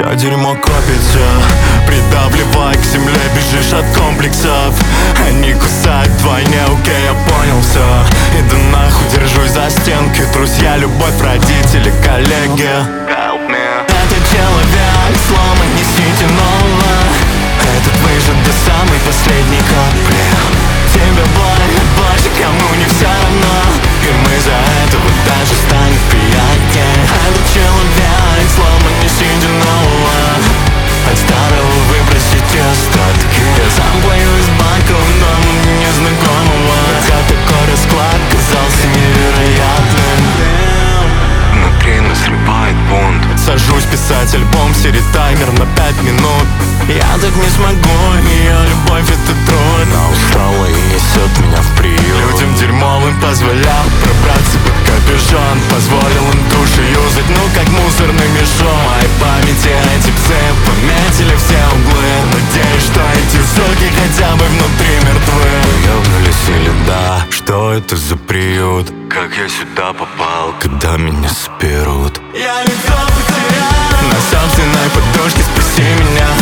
Все дерьмо копится, придавливай к земле, бежишь от комплексов. Они кусают вдвойне, окей, я понял все. Иду нахуй, держусь за стенки. Друзья, любовь, родители, коллеги. Этот человек, сломан, несите нового. Этот выжат до самой последней капли. Тебе больше, кому не все равно. И мы за этого даже станет приятнее. Этот человек, сломан, несите нового. От старого выбросить остатки. Я сам боюсь банка в дома незнакомого. Хотя такой расклад казался невероятным. Внутри назревает бунт. Сажусь писать альбом, серит таймер на 5 минут. Я так не смогу, ее любовь это труд. Она устала и несет меня в приют. Людям дерьмовым позволял пробраться под капюшон. Позволил им души юзать, ну как мусорный мешок. В моей памяти эти псы пометили все углы. Надеюсь, что эти суки хотя бы внутри мертвы. Ёбнулись или да, что это за приют? Как я сюда попал, когда меня соберут? Я лицо потерял. На собственной подушке спаси меня.